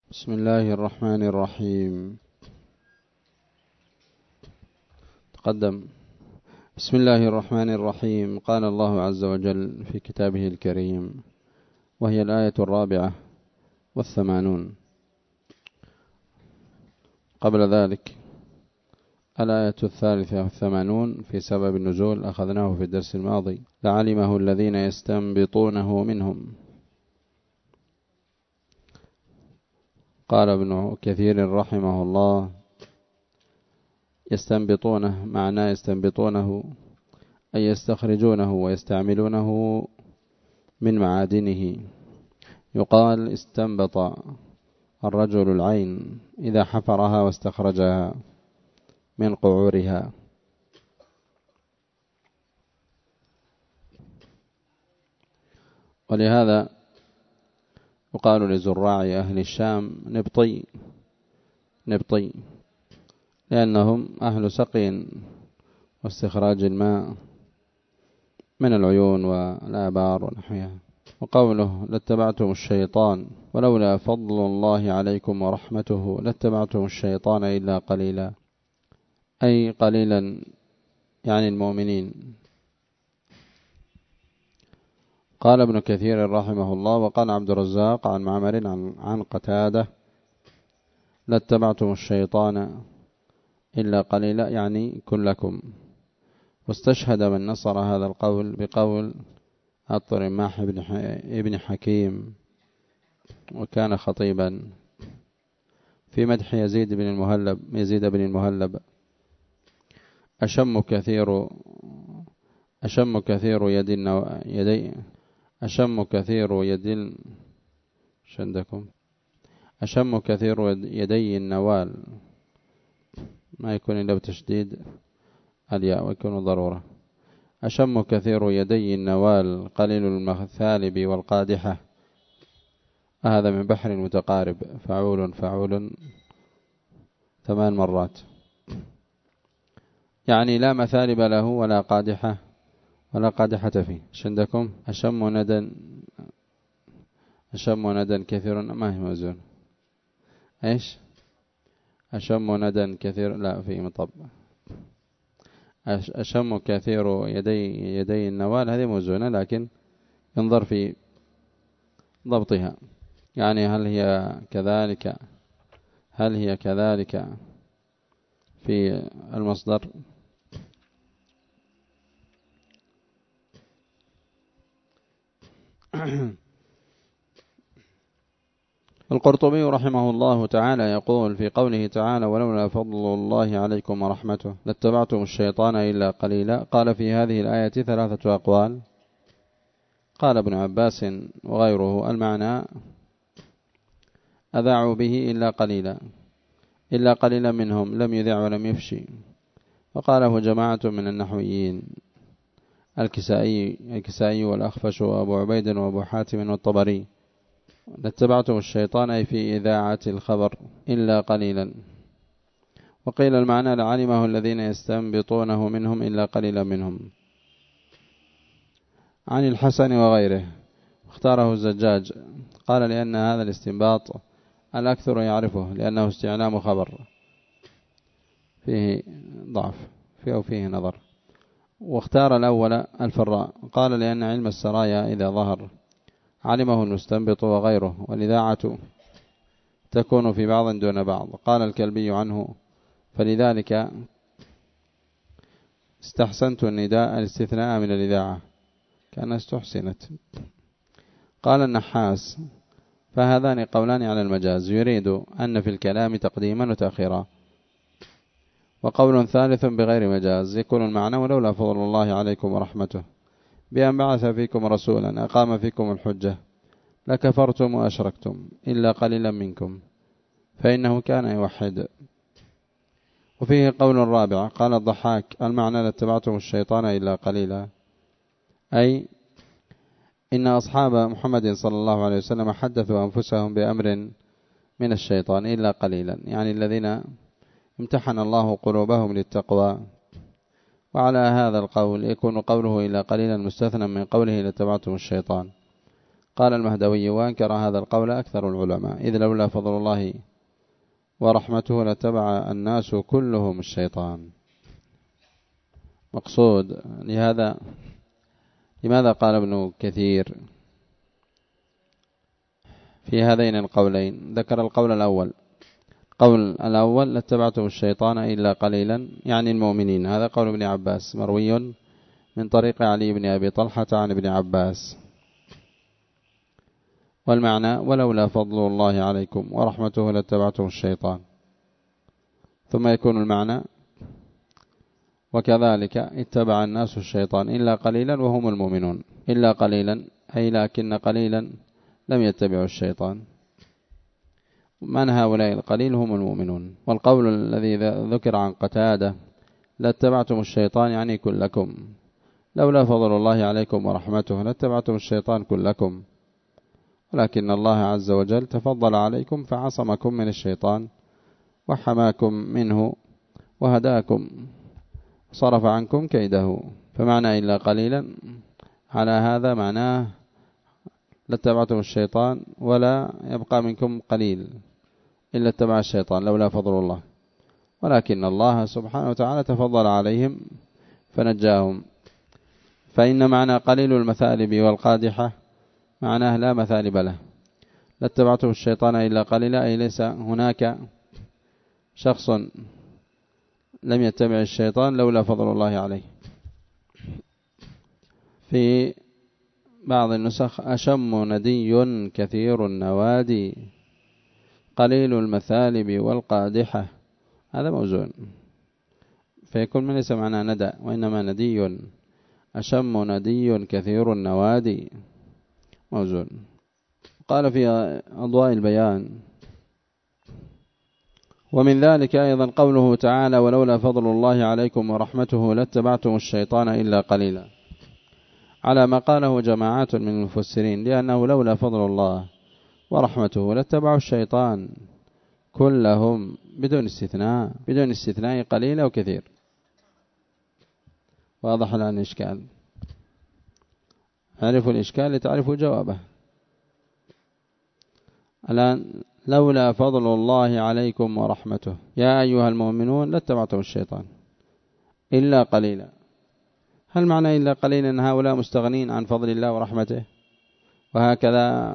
بسم الله الرحمن الرحيم. تقدم. بسم الله الرحمن الرحيم. قال الله عز وجل في كتابه الكريم، وهي الآية 84. قبل ذلك الآية 83 في سبب النزول، أخذناه في الدرس الماضي. لعلمه الذين يستنبطونه منهم. قال ابن كثير رحمه الله: يستنبطونه معناه يستنبطونه أي يستخرجونه ويستعملونه من معادنه. يقال استنبط الرجل العين إذا حفرها واستخرجها من قعورها. ولهذا يقال لزراع أهل الشام نبطي، لأنهم أهل سقي واستخراج الماء من العيون والآبار ونحوها. وقوله: لاتبعتم الشيطان ولولا فضل الله عليكم ورحمته لاتبعتم الشيطان إلا قليلا، أي قليلا يعني المؤمنين. قال ابن كثير رحمه الله: وقال عبد الرزاق عن معمر عن قتادة: لاتبعتم الشيطان إلا قليلا يعني كلكم. واستشهد من نصر هذا القول بقول الطرماح ابن حكيم، وكان خطيبا، في مدح يزيد بن المهلب: أشم كثير يدي النوال، ما يكون إلا بتشديد الياء ويكون ضرورة. أشم كثير يدي النوال قليل المثالب والقادحة. هذا من بحر متقارب، فعول 8 مرات، يعني لا مثالب له ولا قادحة فيه. عندكم أشم ندى كثير، ما هي موزون. إيش أشم ندى كثير، لا فيه مطب. أشم كثير يدي النوال هذه موزونة، لكن ينظر في ضبطها، يعني هل هي كذلك في المصدر. القرطبي رحمه الله تعالى يقول في قوله تعالى: ولولا فضل الله عليكم ورحمته لاتبعتم الشيطان إلا قليلا. قال في هذه الآية 3 أقوال. قال ابن عباس وغيره: المعنى أذاعوا به إلا قليلا منهم لم يذع ولم يفشي. وقاله جماعة من النحويين: الكسائي والأخفش وأبو عبيد وأبو حاتم والطبري. لاتبعتم الشيطان أي في إذاعة الخبر إلا قليلا. وقيل المعنى: لعلمه الذين يستنبطونه منهم إلا قليلا منهم. عن الحسن وغيره. اختاره الزجاج، قال: لأن هذا الاستنباط الأكثر يعرفه، لأنه استعلام خبر فيه ضعف فيه نظر. واختار الأول الفراء، قال: لأن علم السرايا إذا ظهر علمه المستنبط وغيره، والإذاعة تكون في بعض دون بعض. قال الكلبي عنه: فلذلك استحسنت النداء الاستثناء من الإذاعة، كان استحسنت. قال النحاس: فهذان قولان على المجاز، يريد أن في الكلام تقديما وتأخيرا. وقول ثالث بغير مجاز يكون المعنى: ولولا فضل الله عليكم ورحمته بأن بعث فيكم رسولا أقام فيكم الحجة لكفرتم وأشركتم إلا قليلا منكم، فإنه كان يوحد. وفيه قول رابع. قال الضحاك: المعنى: لاتبعتم الشيطان إلا قليلا، أي إن أصحاب محمد صلى الله عليه وسلم حدثوا أنفسهم بأمر من الشيطان إلا قليلا، يعني الذين امتحن الله قلوبهم للتقوى. وعلى هذا القول يكون قوله إلا قليلا مستثنى من قوله لاتبعتم الشيطان. قال المهدوي: وأنكر هذا القول أكثر العلماء، إذ لولا فضل الله ورحمته لاتبع الناس كلهم الشيطان. مقصود لماذا قال ابن كثير في هذين القولين؟ ذكر القول الأول. قول الأول: لاتبعتم الشيطان إلا قليلا، يعني المؤمنين. هذا قول ابن عباس مروي من طريق علي بن أبي طلحة عن ابن عباس. والمعنى: ولولا فضل الله عليكم ورحمته لاتبعتم الشيطان. ثم يكون المعنى: وكذلك اتبع الناس الشيطان إلا قليلا وهم المؤمنون. إلا قليلا أي لكن قليلا لم يتبعوا الشيطان. من هؤلاء القليل؟ هم المؤمنون. والقول الذي ذكر عن قتادة: لاتبعتم الشيطان، يعني كلكم. لولا فضل الله عليكم ورحمته لاتبعتم الشيطان كلكم، ولكن الله عز وجل تفضل عليكم فعصمكم من الشيطان وحماكم منه وهداكم صرف عنكم كيده. فمعنى إلا قليلا على هذا معناه لاتبعتم الشيطان ولا يبقى منكم قليل إلا اتبع الشيطان لولا فضل الله، ولكن الله سبحانه وتعالى تفضل عليهم فنجاهم. فإن معنى قليل المثالب والقادحة معناه لا مثالب له. لاتبعتم الشيطان إلا قليلا أي ليس هناك شخص لم يتبع الشيطان لولا فضل الله عليه. في بعض النسخ: أشم ندي كثير النوادي قليل المثالب والقادحة. هذا موزون، فيكون من ليس معنى ندى وإنما ندي. أشم ندي كثير النوادي موزون. قال في أضواء البيان: ومن ذلك أيضا قوله تعالى: ولولا فضل الله عليكم ورحمته لاتبعتم الشيطان إلا قليلا، على ما قاله جماعات من المفسرين، لأنه لولا فضل الله ورحمته لاتبعوا الشيطان كلهم بدون استثناء، بدون استثناء قليل أو كثير. واضح الآن الإشكال؟ عرفوا الإشكال لتعرفوا جوابه. الآن: لولا فضل الله عليكم ورحمته يا أيها المؤمنون لاتبعتم الشيطان إلا قليلا. هل معنى إلا قليلا أن هؤلاء مستغنين عن فضل الله ورحمته وهكذا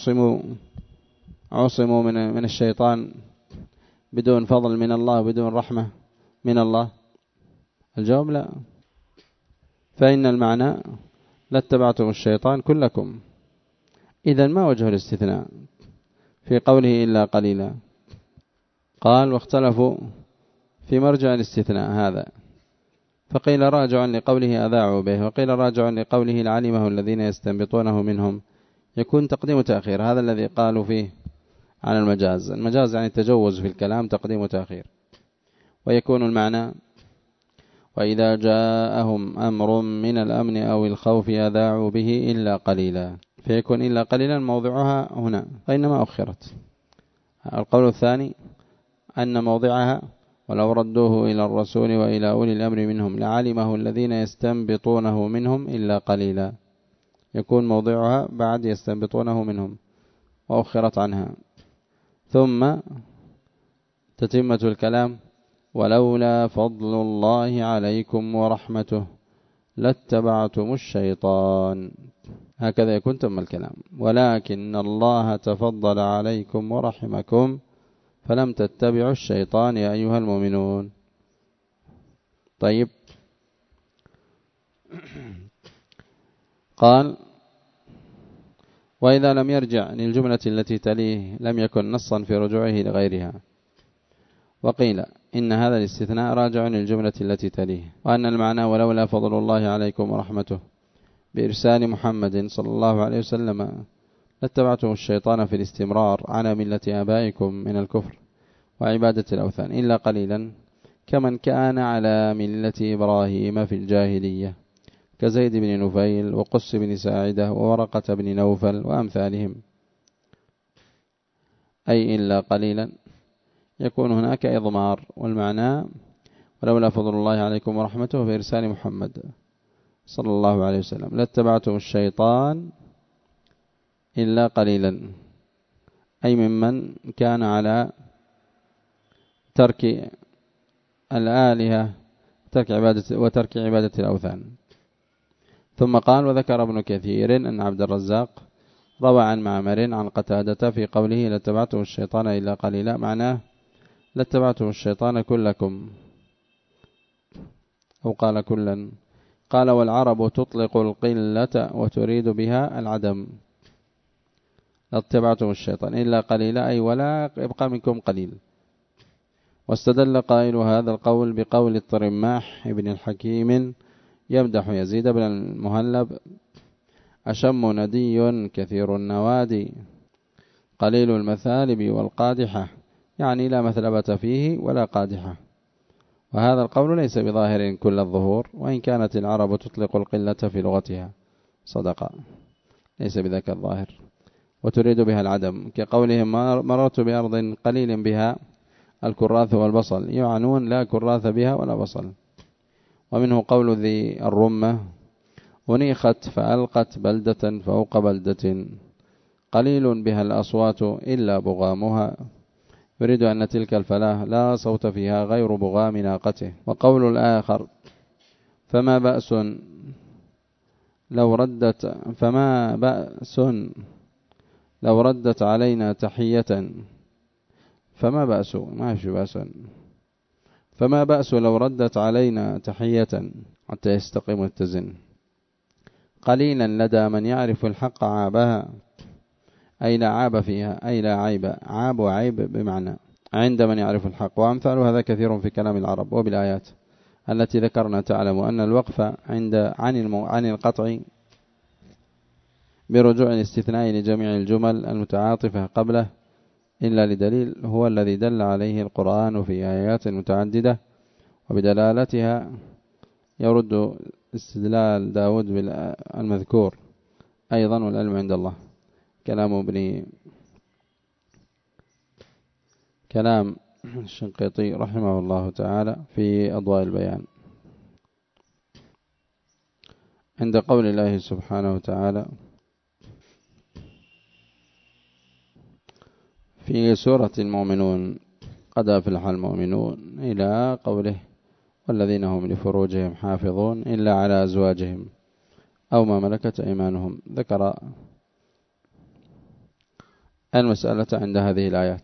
عصموا من الشيطان بدون فضل من الله بدون رحمة من الله؟ الجواب: لا. فإن المعنى لاتبعتم الشيطان كلكم. إذن ما وجه الاستثناء في قوله إلا قليلا؟ قال: واختلفوا في مرجع الاستثناء هذا، فقيل راجع لقوله أذاعوا به، وقيل راجع لقوله لعلمه الذين يستنبطونه منهم. يكون تقديم وتأخير، هذا الذي قالوا فيه عن المجاز. المجاز يعني التجوز في الكلام، تقديم وتأخير. ويكون المعنى: وإذا جاءهم أمر من الأمن أو الخوف أذاعوا به إلا قليلا، فيكون إلا قليلا موضعها هنا وإنما أخرت. القول الثاني أن موضعها: ولو ردوه إلى الرسول وإلى أولي الأمر منهم لعلمه الذين يستنبطونه منهم إلا قليلا، يكون موضعها بعد يستنبطونه منهم وأخرت عنها. ثم تتمة الكلام: ولولا فضل الله عليكم ورحمته لاتبعتم الشيطان. هكذا يكون تم الكلام: ولكن الله تفضل عليكم ورحمكم فلم تتبعوا الشيطان يا أيها المؤمنون. طيب، قال: وإذا لم يرجع للجملة التي تليه لم يكن نصا في رجوعه لغيرها. وقيل إن هذا الاستثناء راجع للجملة التي تليه، وأن المعنى: ولولا فضل الله عليكم ورحمته بإرسال محمد صلى الله عليه وسلم لاتبعتم الشيطان في الاستمرار على ملة آبائكم من الكفر وعبادة الأوثان إلا قليلا، كمن كان على ملة إبراهيم في الجاهلية كزيد بن نفيل وقس بن ساعدة وورقة بن نوفل وأمثالهم. أي إلا قليلا يكون هناك إضمار، والمعنى: ولولا فضل الله عليكم ورحمته في إرسال محمد صلى الله عليه وسلم لاتبعتم الشيطان إلا قليلا، أي ممن كان على ترك الآلهة وترك عبادة الأوثان. ثم قال: وذكر ابن كثير أن عبد الرزاق روى عن معمر عن قتادة في قوله: لاتبعته الشيطان إلا قليلا، معناه لاتبعته الشيطان كلكم، أو قال كلا. قال: والعرب تطلق القلة وتريد بها العدم، لاتبعته الشيطان إلا قليلا أي ولا يبقى منكم قليل. واستدل قائل هذا القول بقول الطرماح ابن الحكيم يمدح يزيد بن المهلب: أشم ندي كثير النوادي قليل المثالب والقادحة، يعني لا مثلبة فيه ولا قادحة. وهذا القول ليس بظاهر كل الظهور، وإن كانت العرب تطلق القلة في لغتها، صدق، ليس بذاك الظاهر، وتريد بها العدم، كقولهم: مررت بأرض قليل بها الكراث والبصل، يعنون لا كراث بها ولا بصل. ومنه قول ذي الرمة: ونيخت فألقت بلدة فوق بلدة قليل بها الأصوات إلا بغامها، يريد أن تلك الفلاة لا صوت فيها غير بغام ناقته. وقول الآخر: فما بأس لو ردت علينا تحية، فما بأس، ما في بأس، فما بأس لو ردت علينا تحية، حتى يستقيم التزن. قليلا لدى من يعرف الحق عابها، أي لا عاب فيها، أي لا عيب، عاب وعيب بمعنى عند من يعرف الحق. وأمثال هذا كثير في كلام العرب وبالآيات التي ذكرنا. تعلم أن الوقف عن القطع برجوع الاستثناء لجميع الجمل المتعاطفة قبله إلا لدليل هو الذي دل عليه القرآن في آيات متعددة، وبدلالتها يرد استدلال داود بالمذكور أيضا، والعلم عند الله. كلام الشنقيطي رحمه الله تعالى في أضواء البيان عند قول الله سبحانه وتعالى في سورة المؤمنون: قد أفلح المؤمنون، إلى قوله: والذين هم لفروجهم حافظون إلا على أزواجهم أو ما ملكت أيمانهم. ذكر المسألة عند هذه الآيات.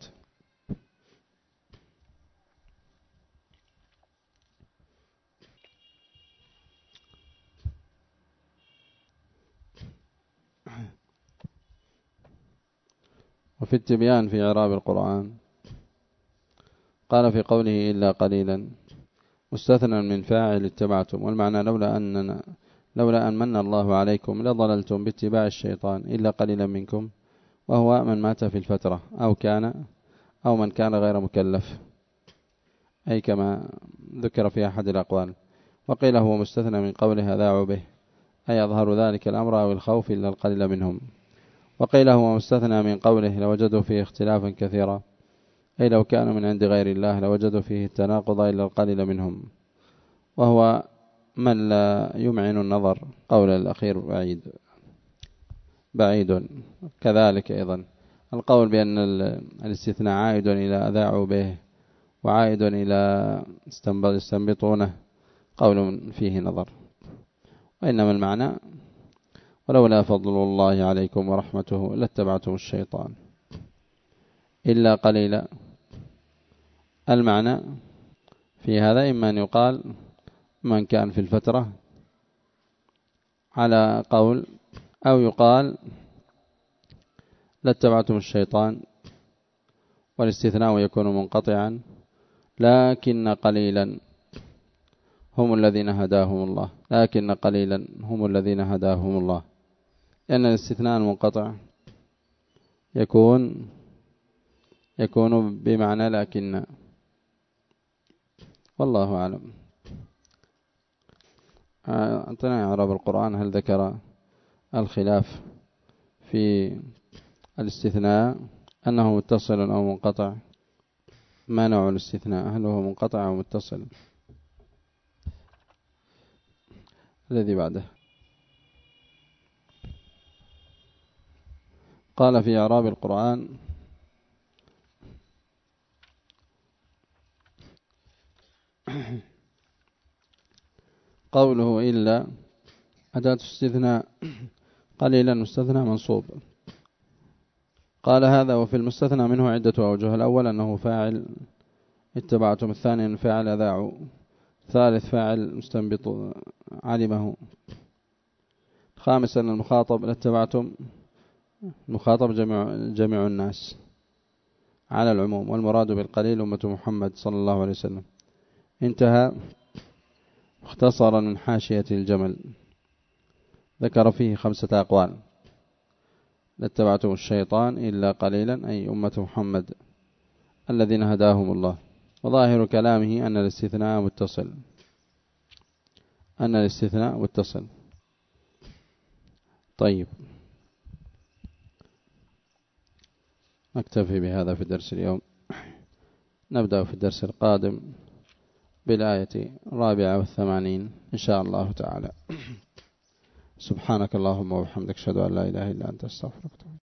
وفي التبيان في إعراب القرآن قال في قوله: إلا قليلا مستثنى من فاعل اتبعتم، والمعنى لولا أن من الله عليكم لضللتم باتباع الشيطان إلا قليلا منكم، وهو من مات في الفترة أو من كان غير مكلف، أي كما ذكر في أحد الأقوال. وقيل هو مستثنى من قوله ذاعوا به، أي أظهر ذلك الأمر أو الخوف إلا القليل منهم. وقيل هو مستثنى من قوله لوجدوا فيه اختلافا كثيرا، أي لو كانوا من عند غير الله لوجدوا فيه التناقض إلا القليل منهم، وهو من لا يمعن النظر. قول الأخير بعيد. كذلك أيضا القول بأن الاستثناء عائد إلى أذاعوا به وعائد إلى استنبطونه قول فيه نظر. وإنما المعنى: ولولا فضل الله عليكم ورحمته لاتبعتم الشيطان إلا قليلا. المعنى في هذا إما أن يقال من كان في الفترة على قول، أو يقال لاتبعتم الشيطان، والاستثناء يكون منقطعا، لكن قليلا هم الذين هداهم الله، لكن قليلا هم الذين هداهم الله، لأن الاستثناء المنقطع يكون بمعنى لكن. والله أعلم. أعطنا إعراب القرآن. هل ذكر الخلاف في الاستثناء أنه متصل أو منقطع؟ ما نوع الاستثناء؟ هل هو منقطع أو متصل؟ الذي بعده: قال في إعراب القرآن: قوله إلا أداة استثناء قليلا مستثنى منصوب. قال هذا وفي المستثنى منه عدة أوجه. الأول أنه فاعل اتبعتم، الثاني أن فاعل أذاعوا، ثالث فاعل مستنبط علمه، خامسا المخاطب لاتبعتم، المخاطب جميع الناس على العموم، والمراد بالقليل أمة محمد صلى الله عليه وسلم. انتهى اختصرا من حاشية الجمل، ذكر فيه 5 أقوال: لاتبعتم الشيطان إلا قليلا، أي أمة محمد الذين هداهم الله. وظاهر كلامه أن الاستثناء متصل. طيب، نكتفي بهذا في الدرس اليوم. نبدأ في الدرس القادم بالآية 84 إن شاء الله تعالى. سبحانك اللهم وبحمدك، أشهد أن لا إله إلا أنت، أستغفرك.